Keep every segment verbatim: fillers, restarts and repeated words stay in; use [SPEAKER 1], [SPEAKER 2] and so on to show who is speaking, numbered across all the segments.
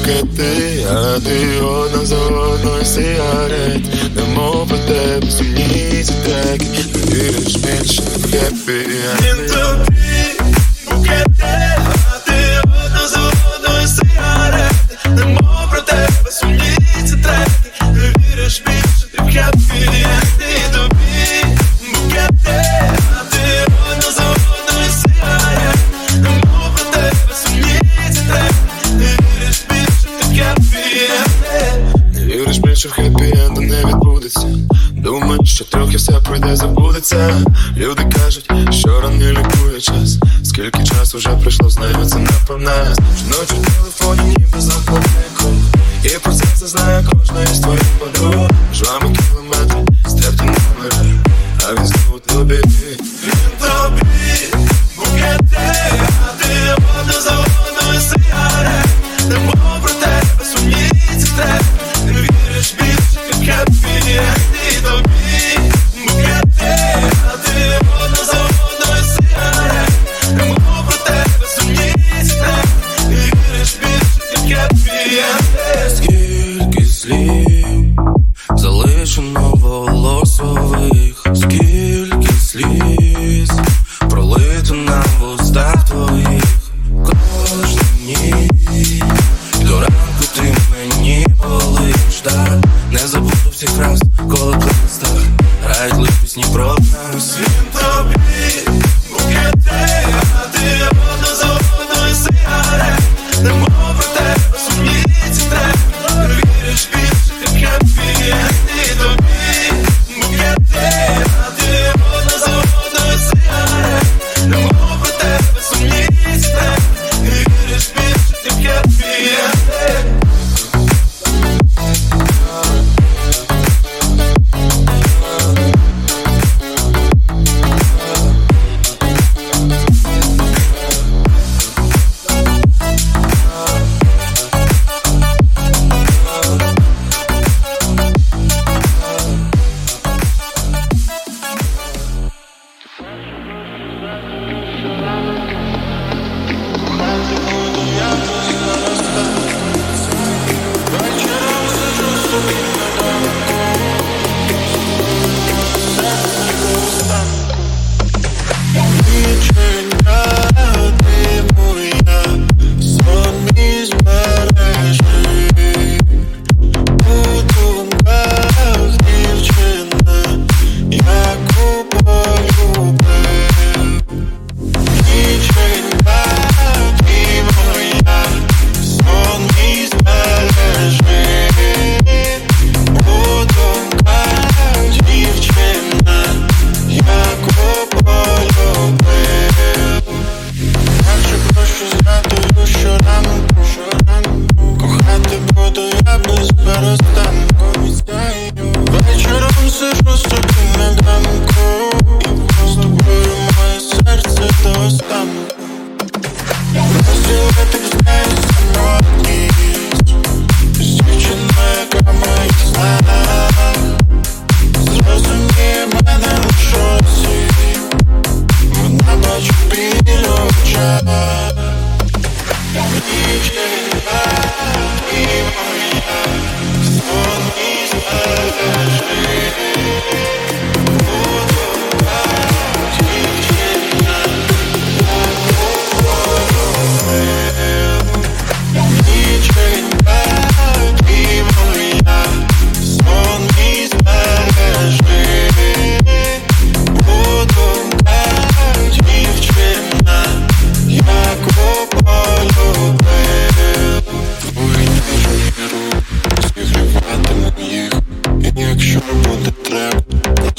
[SPEAKER 1] букети, а ти одна за одною сигарет. Немов про тебе сумні ці треки. Не віриш більше в хеппі.
[SPEAKER 2] Він тобі букети, а ти одна за одною сигарет. Немов про тебе сумні ці треки. Не віриш більше в хеппі. Він тобі букети, а ти одна за одною сигарет. Немов про тебе сумні ці треки. Не віриш більше в хеппі.
[SPEAKER 1] Не віриш більше в хеппі-енду не відбудеться. Думаєш, що трохи все пройде, забудеться. Люди кажуть, що рани лікує час. Скільки часу вже пройшло, знаю, це напевне. Ночі в телефоні ніби замкнений круг. І про це це знає кожна із твоїх подруг. Між вами кілометри, стерті номери, а він знову тобі.
[SPEAKER 2] Він тобі букети, а ти одна за одною сигарет. Немов про тебе сумні ці треки. Не віриш більше в хеппі. Він тобі букети, а ти одна за одною сигарет. Немов про тебе сумні ці треки. Не віриш більше в хеппі.
[SPEAKER 3] Скільки слів залишено волосових, скільки сліз пролито на вустах твоїх. Кожну ніч до ранку ти мені болиш, так. Не забуду всіх фраз, коли при листах грають лиш пісні про нас.
[SPEAKER 2] Він тобі букети, а ти одна за одною сигарет. Немов про тебе сумні ці треки. Не віриш більше в хеппі. Він тобі букети, а ти одна за одною сигарет. Немов про тебе сумні ці треки. Не віриш більше в хеппі. Вечором сижу собі на ганку, і з тобою моє серце до останку. Розділити знає самотність з дівчиною, яка в моїх снах. Зрозуміє мене у шоці, вона бачу біль у очах. Дівчинка і моя, сон із мережі. Буду так, дівчина, так полюбив. Дівчинка і моя, сон із мережі. Буду так, дівчина, як полюбив. Твої ніжні руки зігріватимуть їх. І якщо буде треба,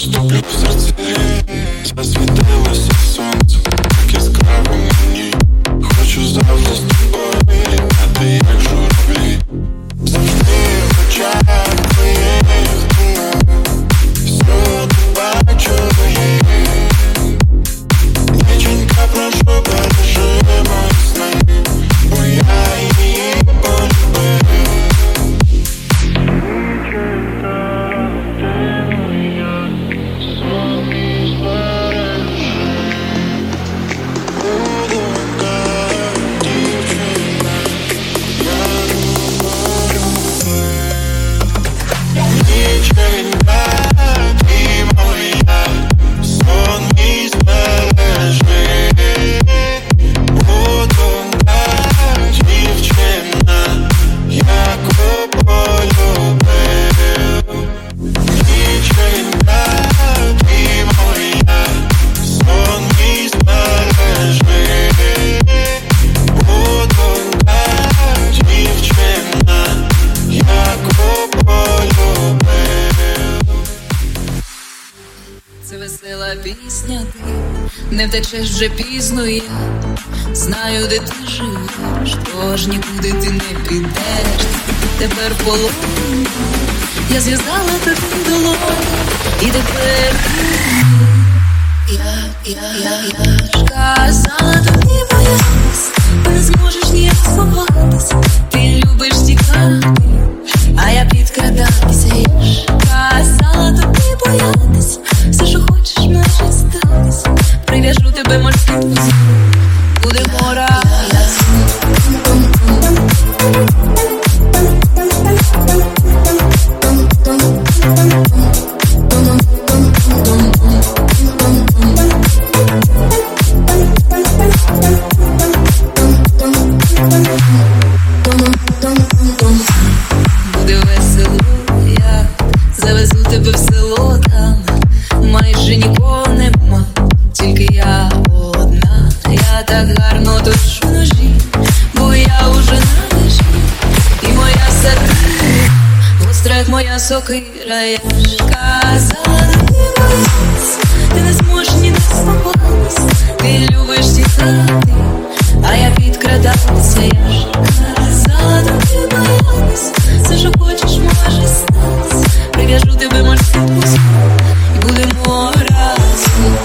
[SPEAKER 4] Не втечеш вже пізно, я знаю, де ти живеш, тож нікуди ти не підеш. Тепер в полоні я зв'язала тобі долоні, і тепер я, я, я, я ж казала тобі, боятись, ти не зможеш ніяк сховатись, ти любиш тікати, а я підкрадатися. Я ж казала тобі, боятись, все, що хочеш, може статись, прив'яжу тебе морським вузлом, будемо разом. Буде весело, я завезу тебе в село, там майже нікого нема, тільки я одна. Я так гарно тошу ножі, бо я уже на межі, і моя сакира гостра, як моя сокира. Я ж казала, ти боятись, ти не зможеш ніде сховатись, ти любиш тікати, а я підкрадатися. Я ж казала, ти боятись, все, що хочеш, може статись, прив'яжу тебе морським вузлом, і будемо разом.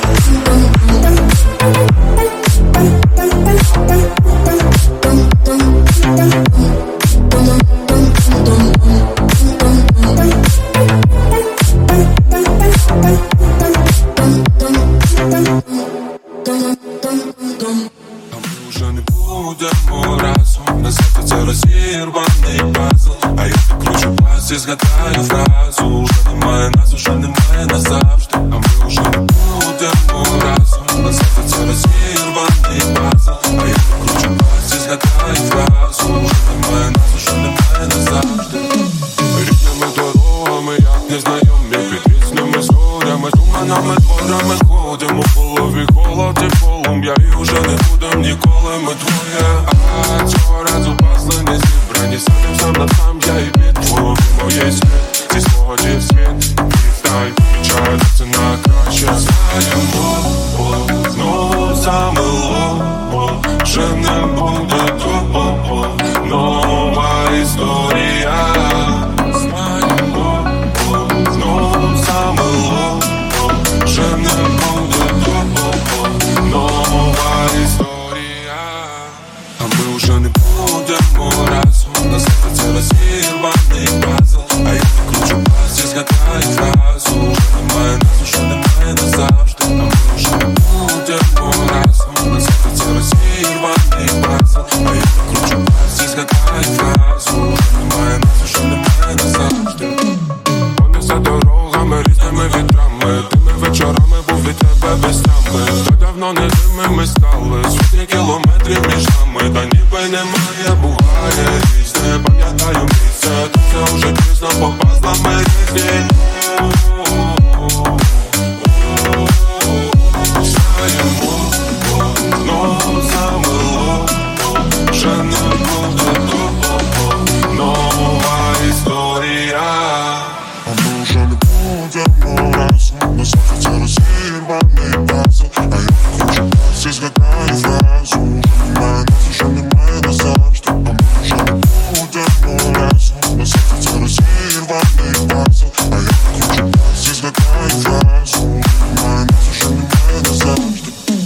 [SPEAKER 3] Уже не будемо разом, на світі це розірваний пазл, а я так кручу пас і згадаю фразу: уже немає нас, уже немає назавжди. А ми уже не будемо разом, на світі це розірваний пазл, а я так кручу пас і згадаю фразу: уже немає нас, уже немає назавжди. Рідними дорогами, як незнайомі, під різними зорями, туманами, дворами ходимо, в голові холод і полум'я, і уже не будем ніколи ми двоє. А цього разу пазли не зібрані, сам сам на сам я і під голові моєї світ, зі свого дів світ, і знай, помічаю, це на краще. Знаємо, о, знову замило, о, вже не буде того, нова історія. Знаємо, о, знову замило, о, вже не буде того, нова історія. А ми вже не будемо разом, на світі це розірваний пазл, а я так кручу пас і згадаю фразу: уже немає нас, уже немає назавжди. А ми вже не будемо разом, на світі це розірваний пазл, а я так кручу пас і згадаю фразу: уже немає нас, уже немає назавжди. Понесе дорогами, різними вітрами, тими вечорами був від тебе без тями. Та давно не тими ми стали, сотні кілометрів між нами, та ніби немає, буває різне. Пам'ятаю місце, та це уже пізно, бо пазлами різні. Знаємо, знову замило, вже не буде того, нова історія. А ми вже не будемо разом, на світі це розірваний пазл, а я так кручу пас і згадаю фразу: уже немає нас, уже немає назавжди. А ми вже не будемо разом, на світі це розірваний пазл, а я так кручу пас і згадаю фразу: уже немає нас, уже немає назавжди.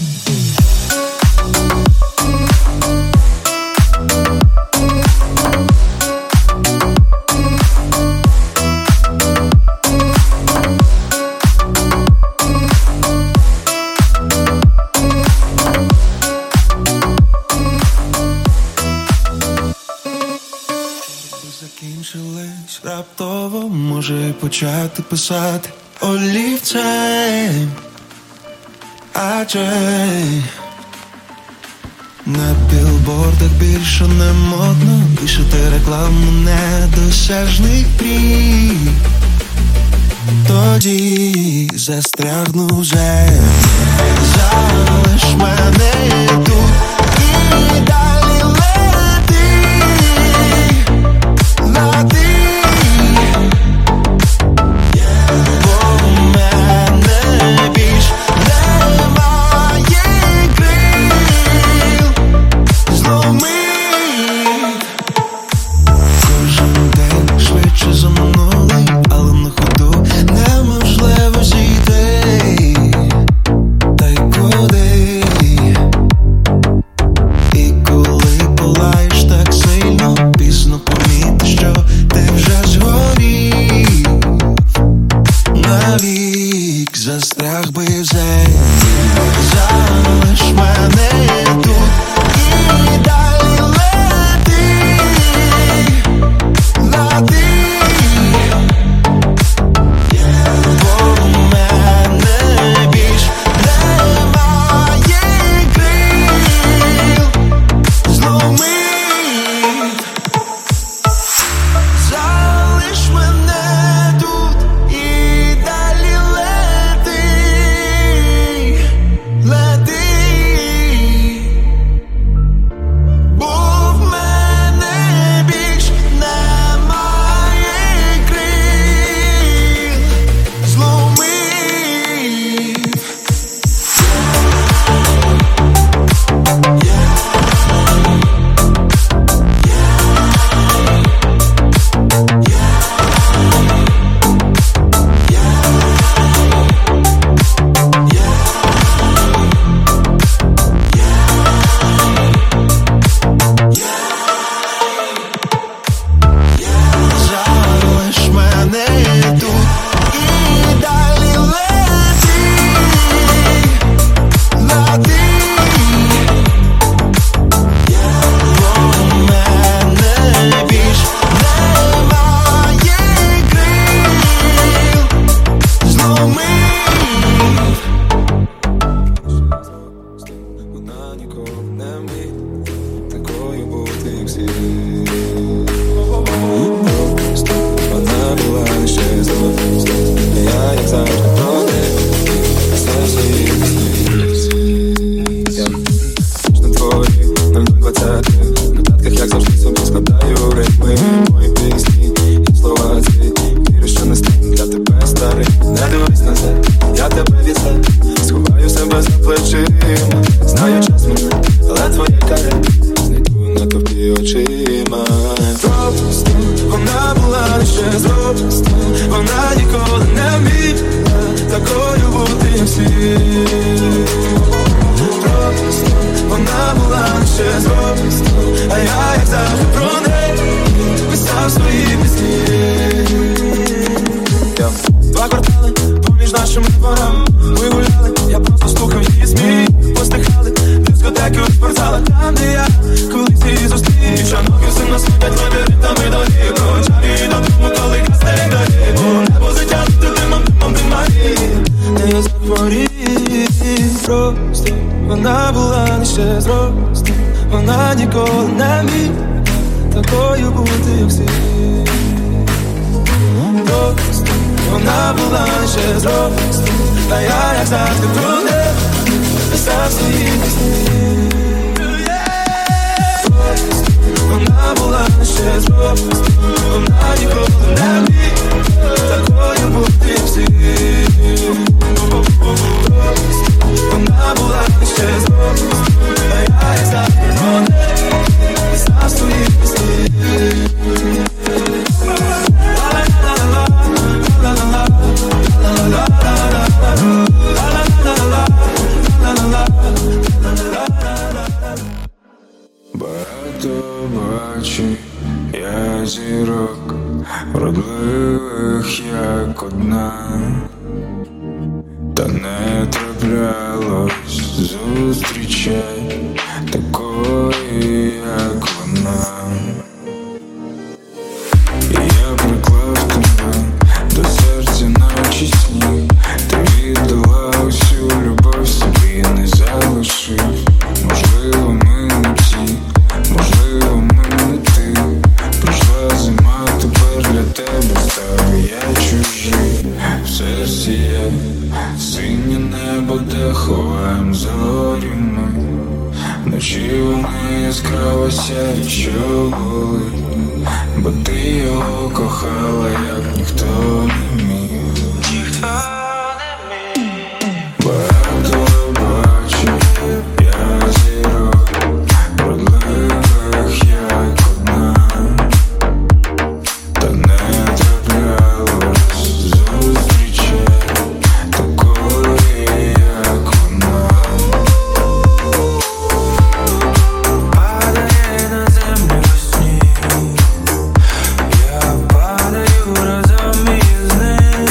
[SPEAKER 3] Закінчились раптово, може й почати писати олівцем, адже на білбордах більше не модно пишете рекламу недосяжних мрій. Тоді застрягну вже, залиш мене тут і далі лети. Бо в мене більш немає
[SPEAKER 2] ще зросте. Вона ніколи не міг такою бути, як всі. Просто вона була ще зросте, та я, як завжди, про неї писав свої пісні. Просто вона була ще зросте, вона ніколи не міг такою бути, як всі. Вона була ще зросте, та я, як завжди, про неї писав свої пісні.
[SPEAKER 3] Багато бачу я зірок, вродливих як одна, та не траплялось зустрічай такої, як вона. Я приклав тебе до серця, наче сніг. Ти віддала усю любов, собі не залишив. Можливо, ми не ті, можливо, ми не ти. Пройшла зима, тепер для тебе став я чужий. В серці є синє небо, де ховаєм зорі ми. Вночі вони яскраво сяють, що болить, бо ти його кохала, як ніхто не міг. Багато бачу я зірок, вродливих як одна, та не траплялось зустрічай такої, як вона. Падає на землю сніг, я падаю разом із ним.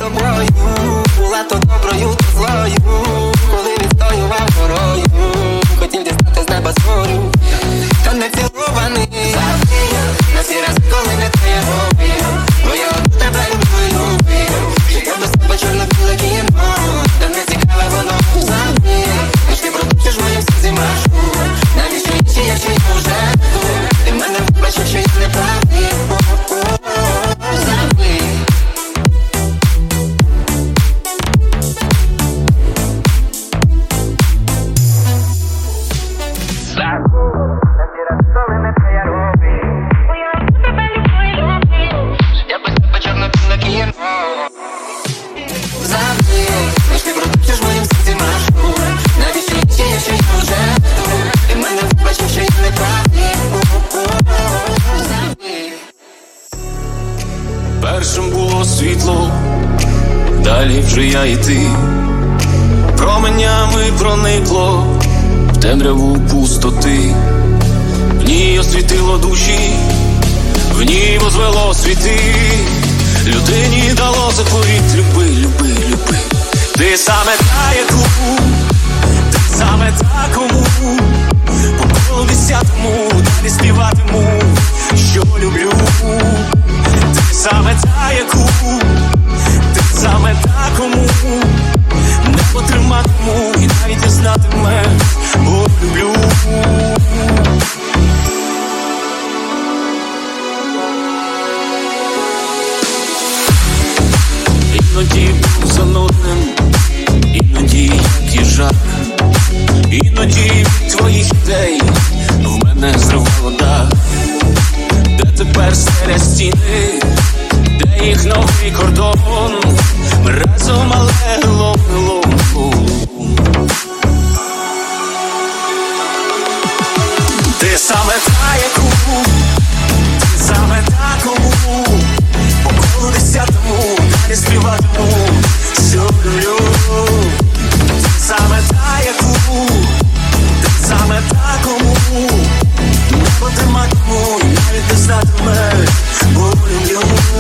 [SPEAKER 5] тобою, була то доброю, то злою, коли відстоював горою, хотів дістати з неба зорю, та не цілований завжди, на всі рази, коли не твоя робив, бо я от тебе люблю, любив, життя без тебе чорно-біле кіно, та не цікаве воно завжди, лиш ти продовжиш моїм серці маршрут, навіщо інші, якщо я вже тут, ти мене вибачив, що я не правий, завжди.
[SPEAKER 3] Першим було світло, далі вже я і ти. Променями проникло в темряву пустоти. В ній освітило душі, в ній возвело світи. Людині дало заповіт: люби, люби, люби. Ти саме та, яку, ти саме та, кому по колу десятому далі співатиму, що люблю. Ти саме та, яку, ти саме та, кому не потриматиму і навіть не знатимеш, бо люблю. Іноді був занудним, іноді як їжак, іноді від твоїх ідей в мене зривало дах. Де тепер стеля стіни, де їх новий кордон, ми разом, але гелом, гелом, гелом. Ти саме та, яку, ти саме та, кому по колу десятому далі співатиму, що люблю. Ти саме та, яку, ти саме та, кому не потриматиму і навіть не знатимеш, бо люблю.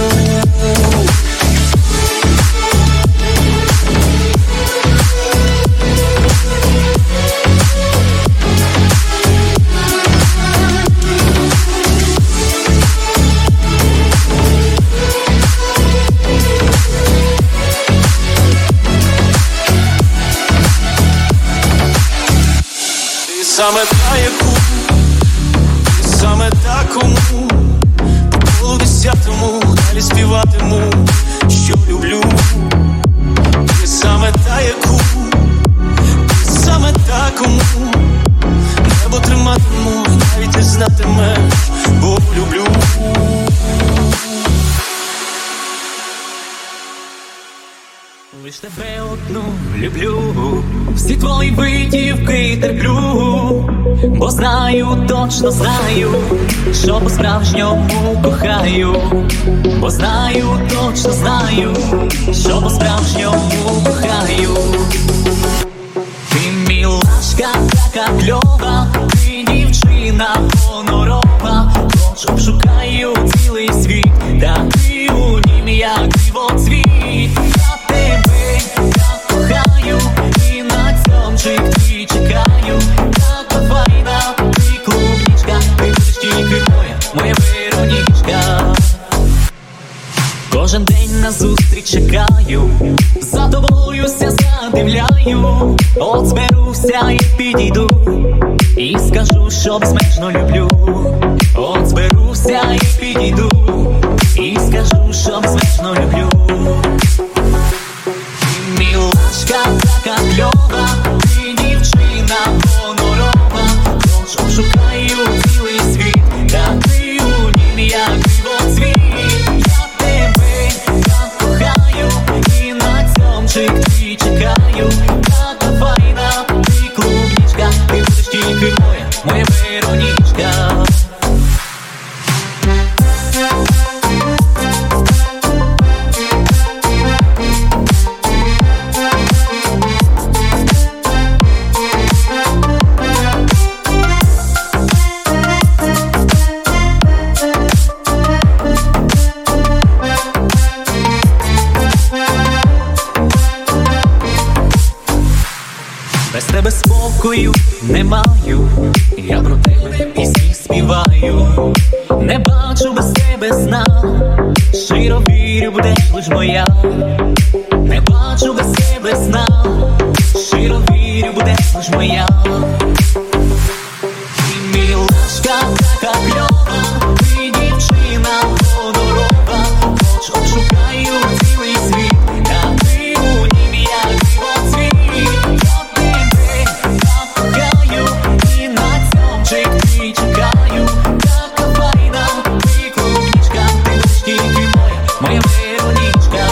[SPEAKER 3] Ти саме та, яку, ти саме та, кому по колу десятому далі співатиму, що люблю. Ти саме та, яку, ти саме та, кому небо триматиму і навіть не знатимеш, бо люблю.
[SPEAKER 6] Лиш тебе одну люблю, всі твої витівки терплю, бо знаю, точно знаю, що по-справжньому кохаю, бо знаю, точно знаю, що по-справжньому кохаю. Ти мілашка така кльова, ти дівчина гонорова, хоч обшукаю цілий світ, та ти у нім як дивоцвіт. Тебе так кохаю, і на цьомчик твій чекаю. Така файна ти клубничка, ти будеш тільки моя, моя Веронічка. Кожен день на зустріч чекаю, за тобою ся задивляю. От зберуся і підійду, і скажу, що безмежно люблю. От зберуся і підійду, і скажу, що безмежно люблю. Мілашка така кльова, ти дівчина гонорова, хоч обшукаю цілий світ, та ти у нім як дивоцвіт. Я тебе так кохаю, і на цьомчик твій чекаю. Така файна ти клубничка, ти будеш тільки моя, моя Веронічка. тобою не маю, я про тебе пісні співаю, не бачу без тебе сна, щиро вірю, будеш лиш моя, не бачу без тебе сна, щиро вірю, будеш лиш моя. Ти милашка така кльова, ти дівчина гонорова, хоч обшукаю цілий світ, та ти у нім як дивоцвіт. Я тебе так кохаю і на цьомчик ти чекаю, така файна, ти клубничка, ти ж тільки моя, моя Вероничка.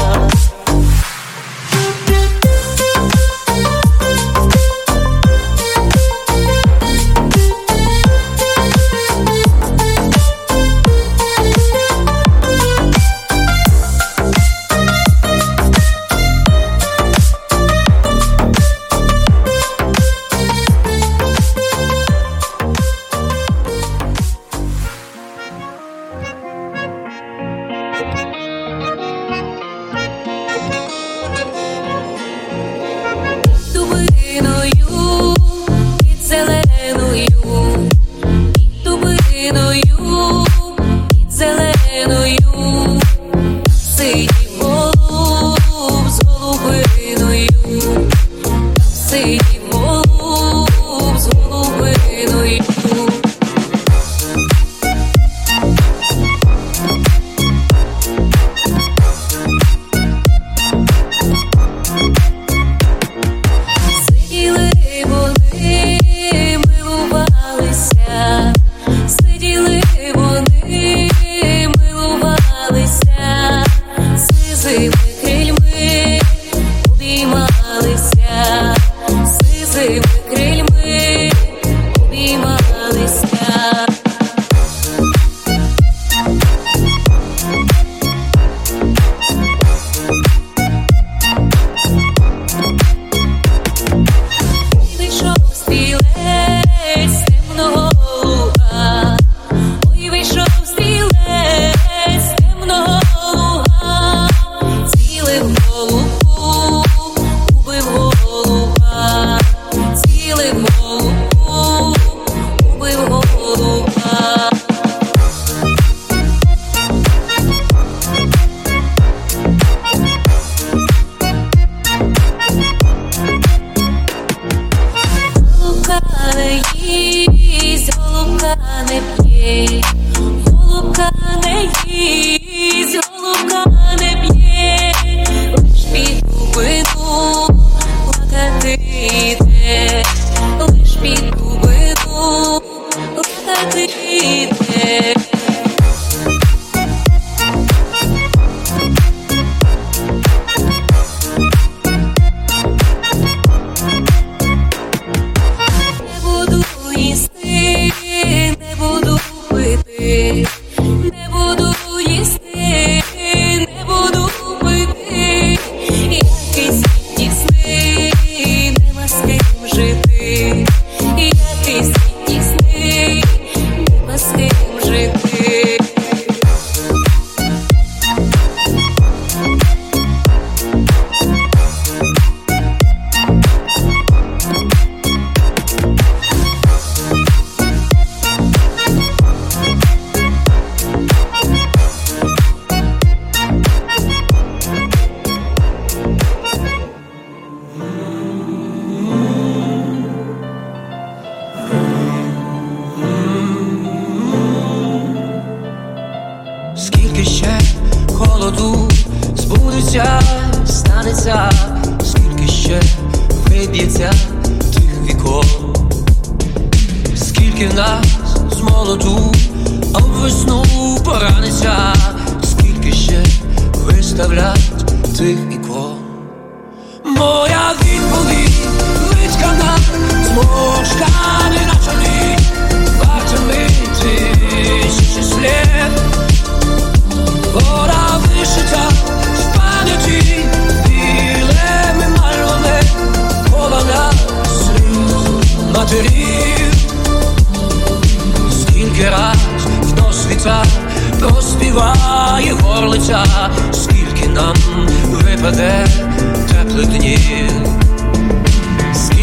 [SPEAKER 7] Проспіває горлиця, скільки нам випаде теплих днів.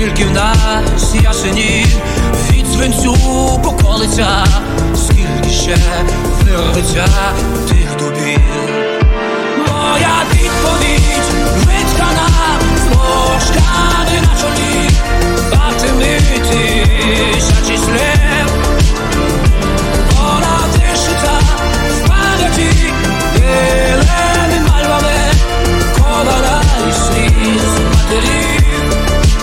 [SPEAKER 6] Скільки в нас ясенів від свинцю поколиця, скільки ще вирветься тих дубів. Моя відповідь виткана ложками на чолі, вартими тисячі слів. Вона вишита в пам'яті білими мальвами, кована із сліз матерів.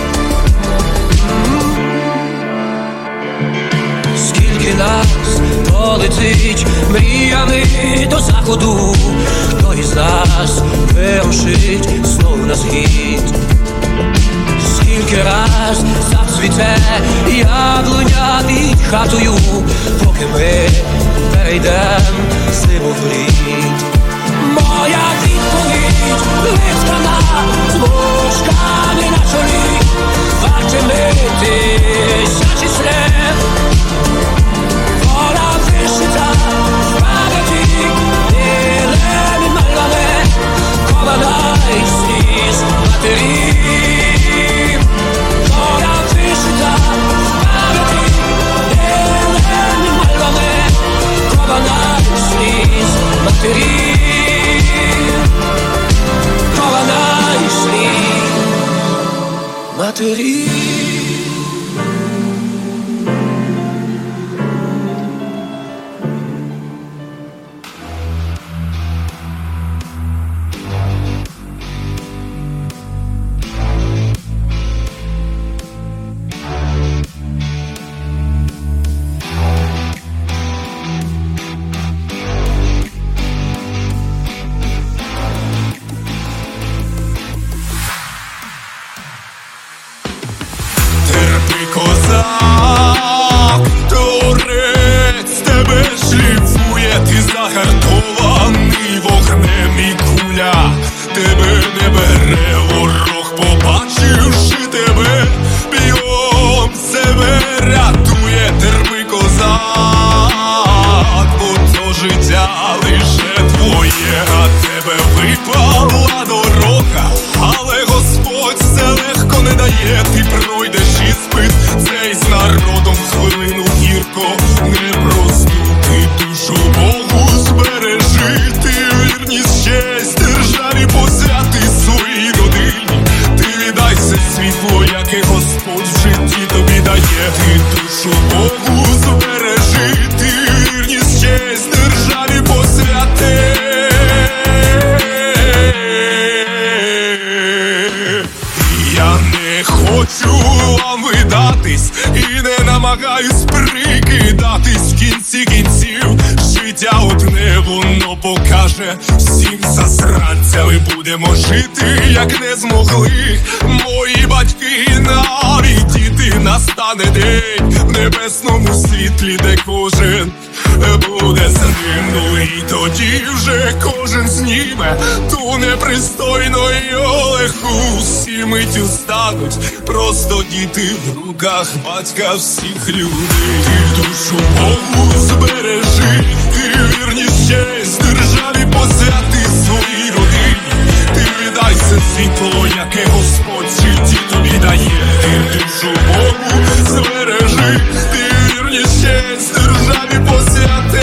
[SPEAKER 6] Скільки нас полетить мріями до заходу, хто із нас вирушить знов на схід. Скільки раз зацвіте яблуня під хатою, поки ми перейдем зиму в лід. Моя відповідь виткана ложками на чолі, вартими тисячі слів. Вона вишита в пам'яті білими мальвами, кована із сліз матерів. Вона вишита в пам'яті білими мальвами, кована із сліз матерів. Кована із сліз матерів.
[SPEAKER 2] Козак, торець тебе шліфує, ти загартований вогнем і куля тебе не бере ворог, побачивши тебе, бігом себе рятує. Терпи, козак, бо то життя лише твоє, а тебе випала дорога, але Господь все легко не дає, ти пройдеш іспит цей з народом хвилину гірко непросту. Ти душу Богу збережи, ти вірність, честь державі посвяти своїй родині. Ти віддай все світло, яке Господь в житті тобі дає. Ти душу Богу збережи, ти вірність, честь державі посвяти. Я не хочу вам видатись і не намагаюсь прикидатись. В кінці кінців життя одне, воно покаже всім засранцям, і будемо жити, як не змогли мої батьки, навіть діти. Настане день в небесному світлі, де кожен буде з ним, ну і тоді вже кожен зніме ту непристойну й олегу. Всі миттю стануть просто діти в руках батька всіх людей. Ти душу Богу збережи, ти вірність, честь державі посвяти своїй родині. Ти віддай все світло, яке Господь в житті тобі дає. Ти душу Богу збережи, ти вірність, честь державі посвяти.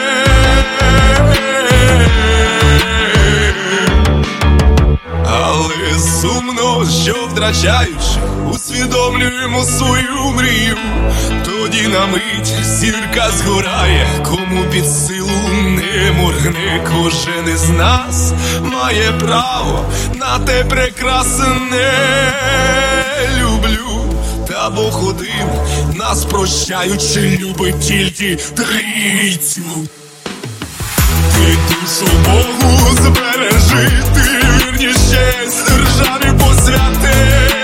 [SPEAKER 2] Але сумно, що втрачаючи, усвідомлюємо свою мрію. Тоді на мить зірка згорає, кому під силу не моргне. Кожен із нас має право на те прекрасне. Люблю, та Бог один нас прощаючи любить тільки трійцю. Ти душу Богу збережи, ти вірність, честь державі посвяти.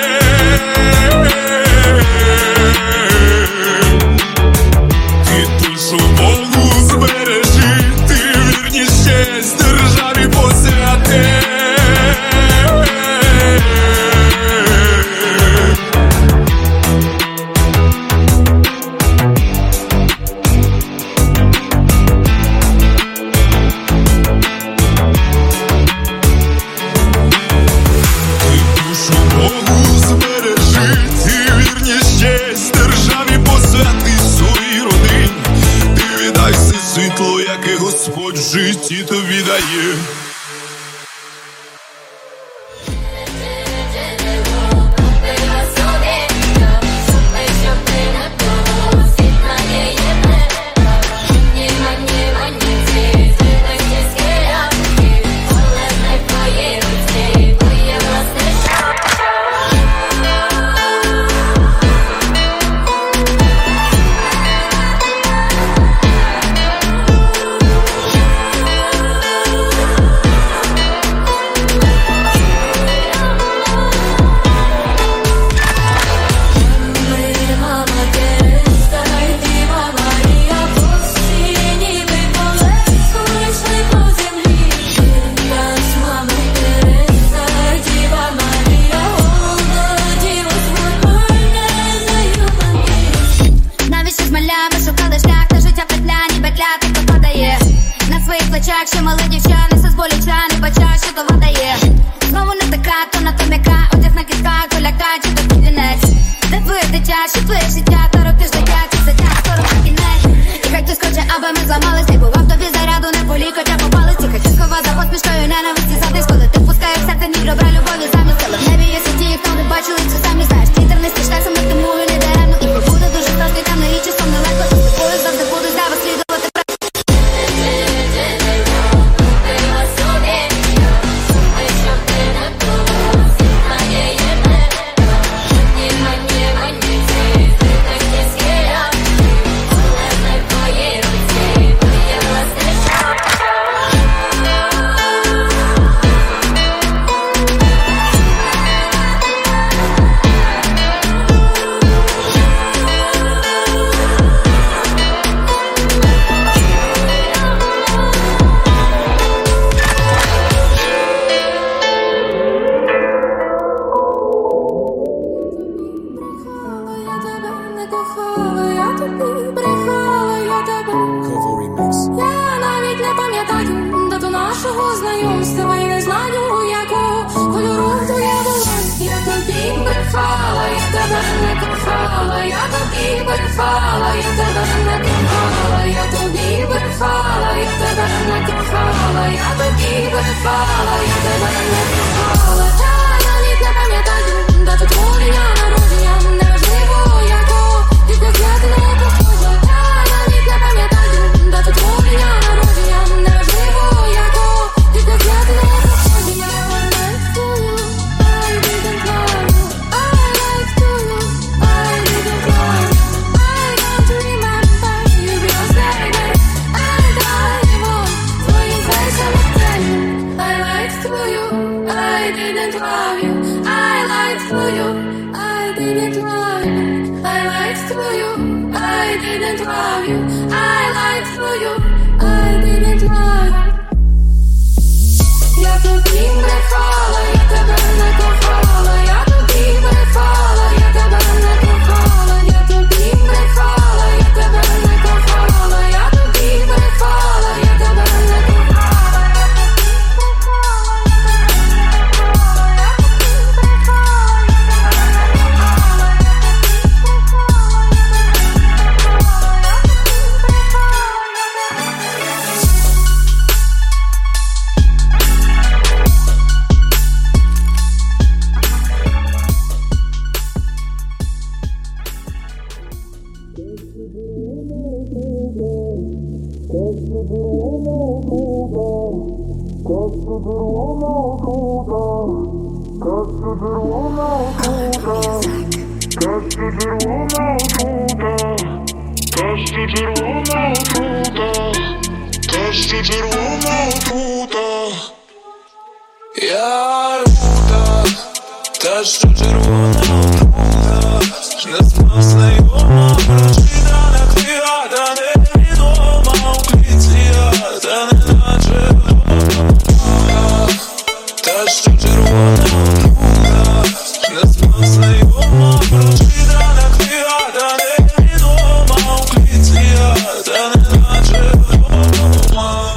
[SPEAKER 2] Ти душу Богу збережи, ти вірність, честь державі посвяти. Богу збережи, ти
[SPEAKER 3] світло, яке Господь в житті тобі дає.
[SPEAKER 7] Що мали дівчани, все з боляча, не бача, що то видає. Знову не така, то на то м'яка, одяг на кітках, то ляка, чи то кінець. Де твоє дитя, що твоє життя, то роки життя, чи життя, скоро на кінець. І хай хтось хоче, аби ми зламались, не бував тобі заряду, не полі, хоча попались. І хай хтось хова за посмішкою ненависті завдись, коли ти впускаєш серце, ні добра любові замість. Але в небі є світі, хто не бачили, це самі знаєш. Вітер не стічне, саме тому і не даремно. І буде дуже страшно, там не річі, сам нелегко. З тобою завжди буду за вас слідувати.
[SPEAKER 3] Я рута, та що червона отрута, не знайома прочитана книга, та невідома у клітці, та не наче вдома. Та що червона отрута, не знайома прочитана книга, та невідома у клітці, та не наче вдома.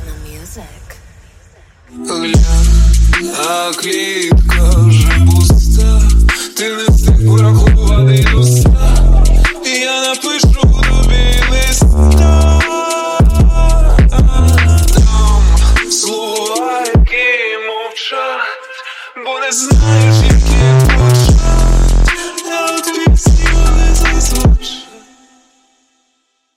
[SPEAKER 3] А клітка вже пуста, ти не встиг порахувати уста, і я напишу тобі листа.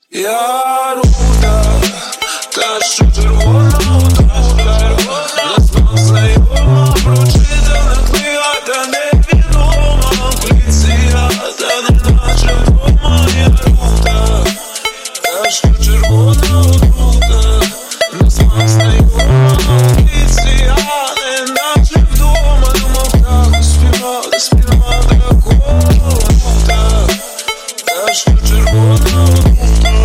[SPEAKER 3] Я рута, та що червона отрута, назвав знайома, прочитана книга, та невідома поліція, та не наче вдома. Я рута, та що червона отрута, назвав знайома поліція, не наче вдома. Думав так, співав, не співав такого. Рута, та що червона отрута,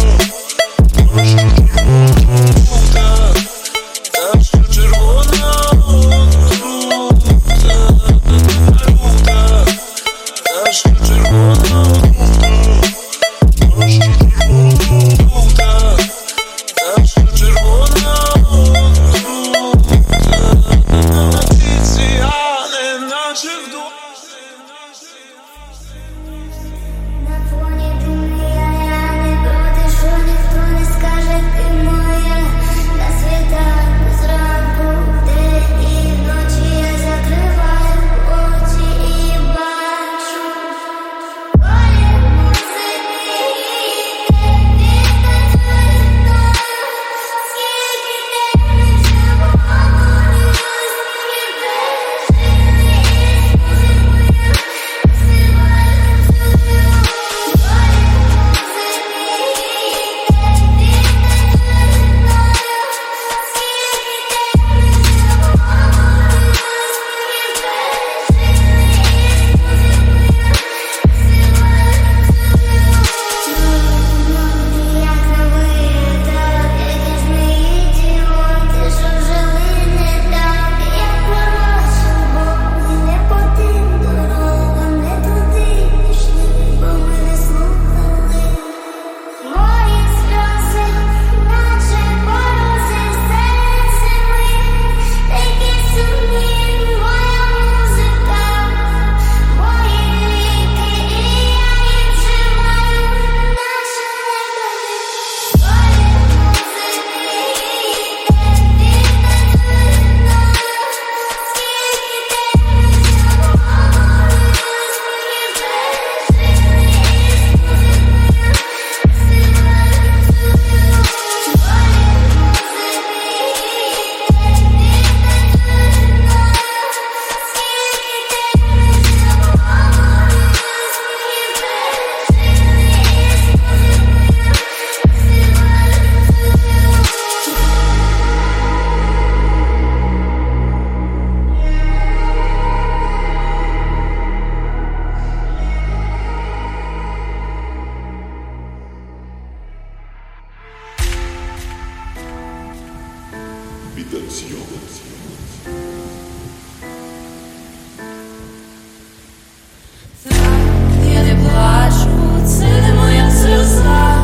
[SPEAKER 4] Я не плачу, це не моя сльоза,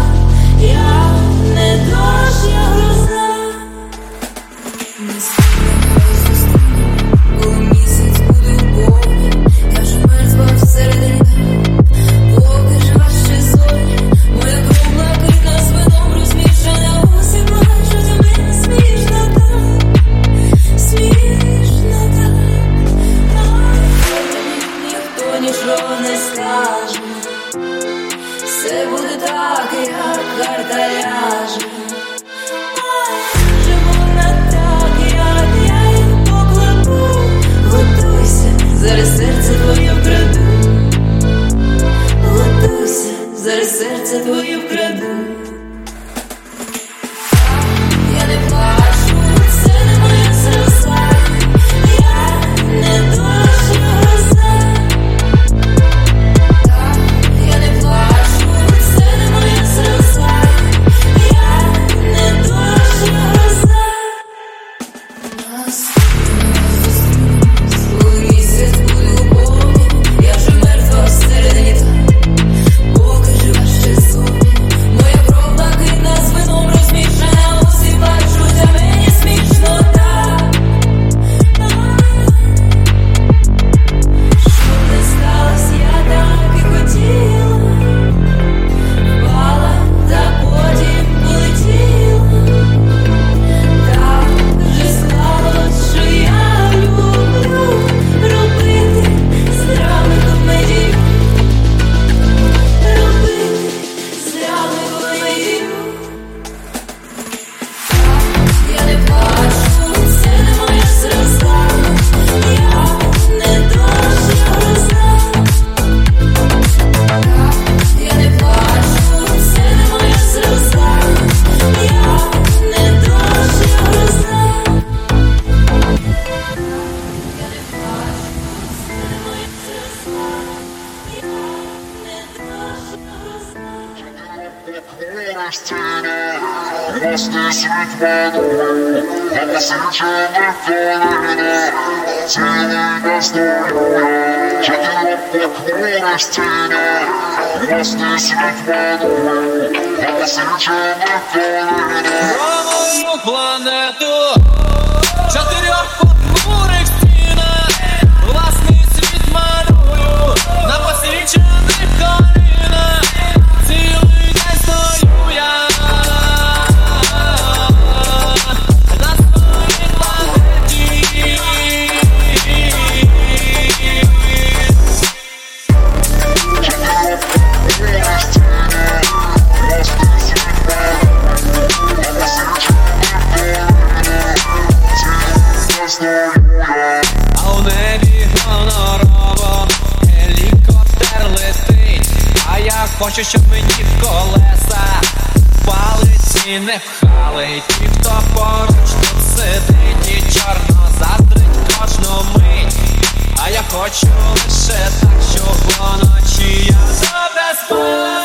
[SPEAKER 4] я не дощ, я гроза. Не стрімно зустрінемо, коли місяць буде в повні, я вже мертва всередині, поки жива ще зорі, моя кров блакитна з вином розмішана, усі плачуть, а ми смішна так.
[SPEAKER 8] Власний світ манує, а посвічених долина, цілий не стою я, чотирьох похмурих стінах. Власний світ манує, а посвічених долина.
[SPEAKER 6] Нову планету чотирьох похмурих стінах. Власний світ малюю на посвічених колінах. Цілий день стою я на своїй планеті.
[SPEAKER 8] Чотирьох похмурих стінах. Власний світ манує, а посвічених долина, цілий не стою я.
[SPEAKER 6] А у небі гонорово гелікоптер летить. А я хочу, щоб мені в колеса палиці не пхали. Ті, хто поруч тут сидить і чорно заздрить кожну мить. А я хочу лише так, щоб вночі я добре спав.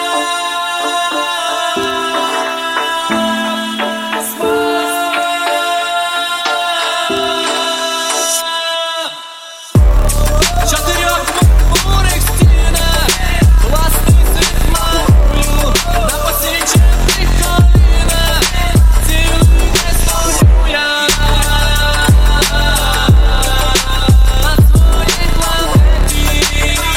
[SPEAKER 6] Чотирьох похмурих стінах. Власний світ малюю на посвічених колінах. Цілий день стою я на своїй планеті.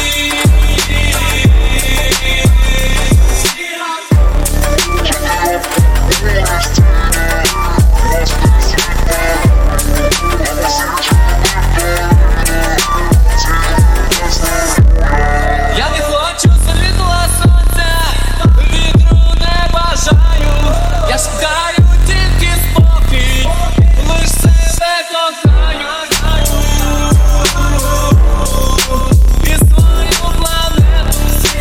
[SPEAKER 8] Чотирьох похмурих стінах. Власний світ манує, а посвічених долина, цілий не стою я.
[SPEAKER 6] Я не хочу світла сонця, вітру не бажаю. Я шукаю тільки спокій, лиш себе кохаю. І свою планету.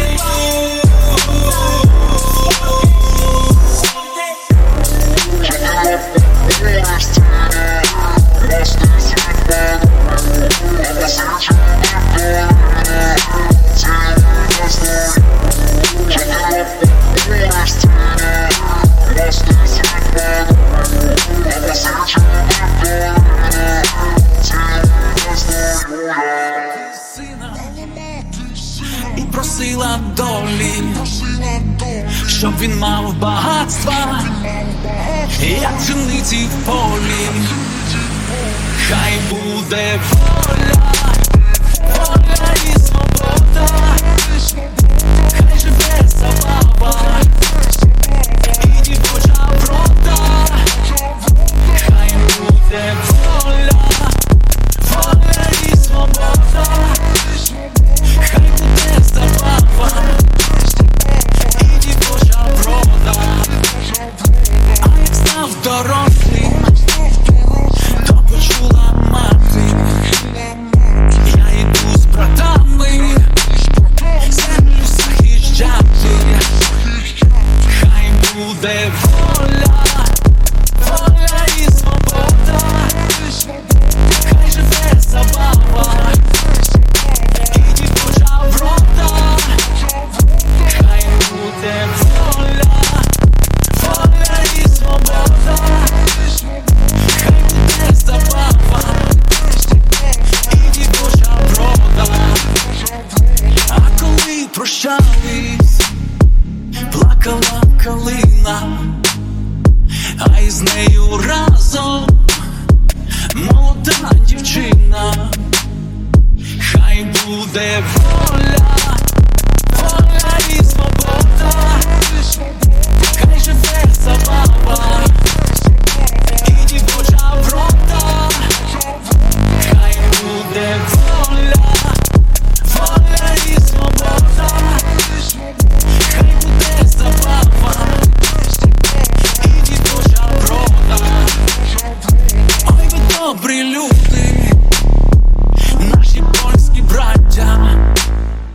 [SPEAKER 8] Чотирьох похмурих стінах. Власний світ манує, а посвічених долина, цілий не стою. Чотирьох похмурих стінах. Власний світ манує, а посвічених долина, цілий не стою я.
[SPEAKER 6] Сина і просила долі, щоб він мав багатства, як пшениці в полі. Хай буде воля, воля і свобода, хай живе забава і дівоча врода. Хай буде воля, воля і свобода, хай буде забава і дівоча врода. А як став дорослим, то почула мати, я йду з братами землю захищати. Хай буде воля, воля і свобода, хай живе забава і дівоча врода. Хай буде воля, воля і свобода, хай буде забава і дівоча врода. А коли прощались, плакала калина, а із нею разом молода дівчина. Хай буде воля, воля і свобода, хай живе забава і дівоча врода. Хай буде воля, воля і свобода, хай буде забава і дівоча врода. Ой, ви добрі люди, наші польські браття,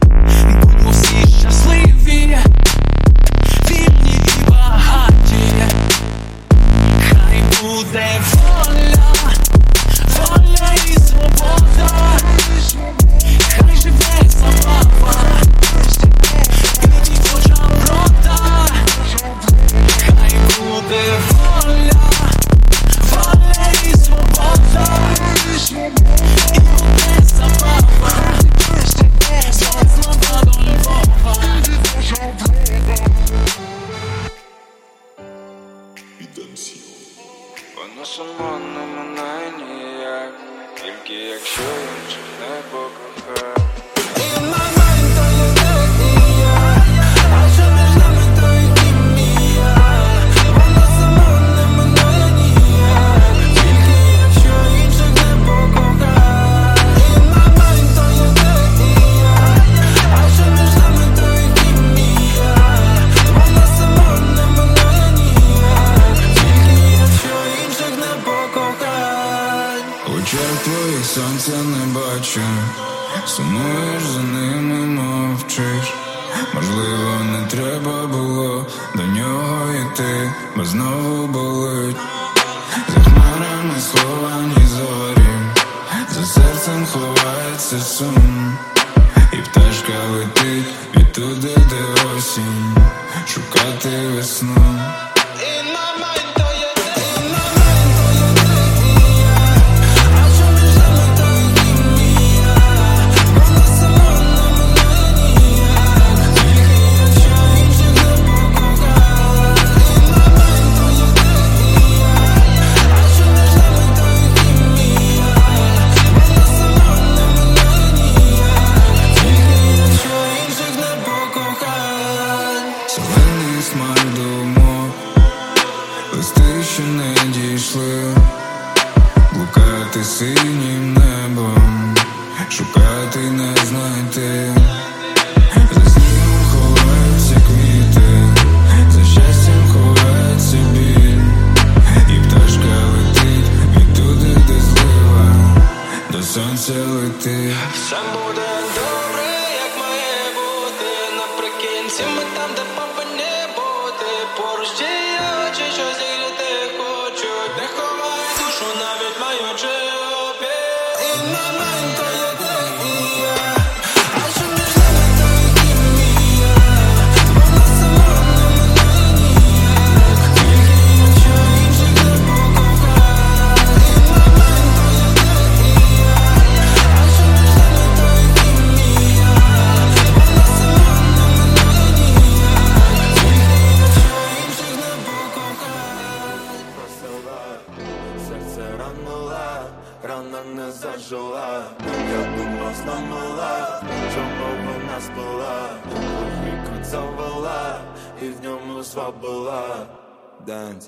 [SPEAKER 1] Вона сама на мене ніяк, тільки якщо інших не покохає.
[SPEAKER 9] Твоїх сонця не бачу, сумуєш за ними, мовчиш. Можливо, не треба було до нього йти, бо знову болить. За хмарами сховані зорі, за серцем ховається сум. І пташка летить відтуди, де осінь, шукати весну. Ще не дійшли, блукати синім небом, шукати не знайти. За снігом ховаються квіти, за щастям ховається біль. І пташка летить відтуди, де злива, до сонця летить.
[SPEAKER 2] Все буде добре, як має бути. Наприкінці ми там, де повинні бути. Поруч ті очі, що зігріти хочуть. Не ховай душу, навіть маючи опір. І момент, то є ти і я. А що між нами, то є хімія. Вона сама на мене ніяк. Тільки якщо інших не покохає. І момент, то є ти і я. А що між нами, то є хімія. Вона сама на мене ніяк. Тільки якщо інших не покохає.
[SPEAKER 10] Просила, серце ранула, рана не зажила. Я думав, знамила, чому вона спала. Вікон завела, і в ньому звабила. Денс.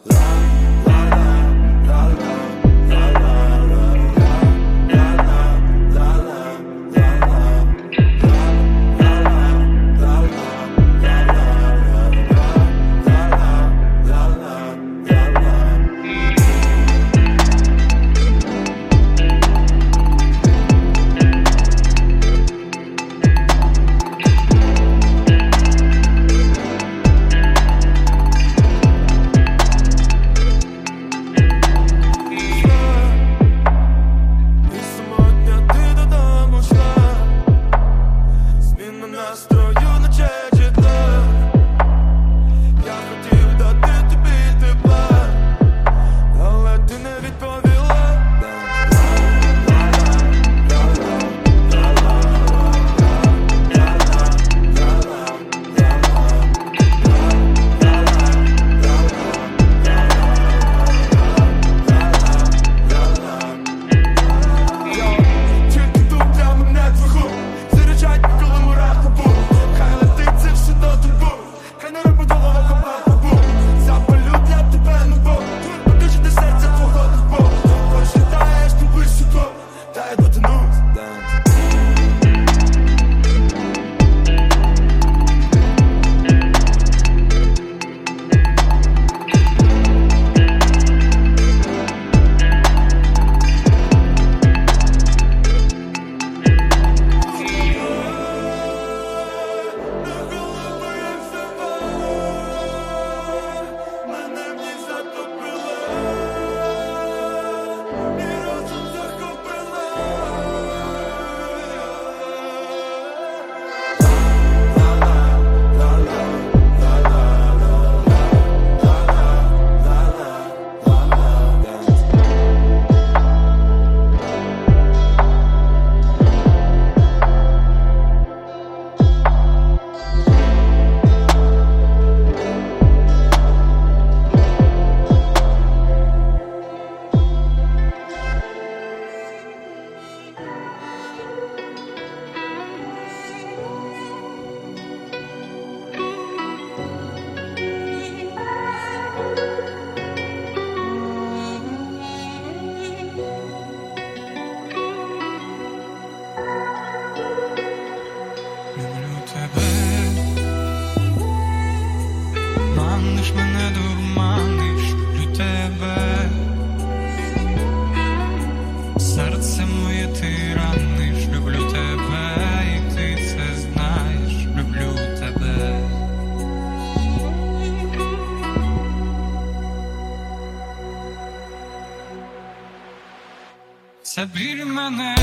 [SPEAKER 11] це біль мене.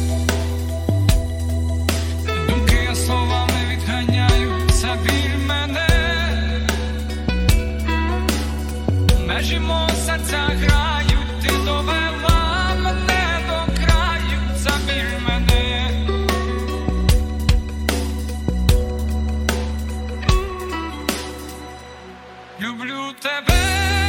[SPEAKER 11] Думки я словами відганяю, це біль мене. Межі мого серця грають, ти довела мене до краю, це біль мене. Люблю тебе.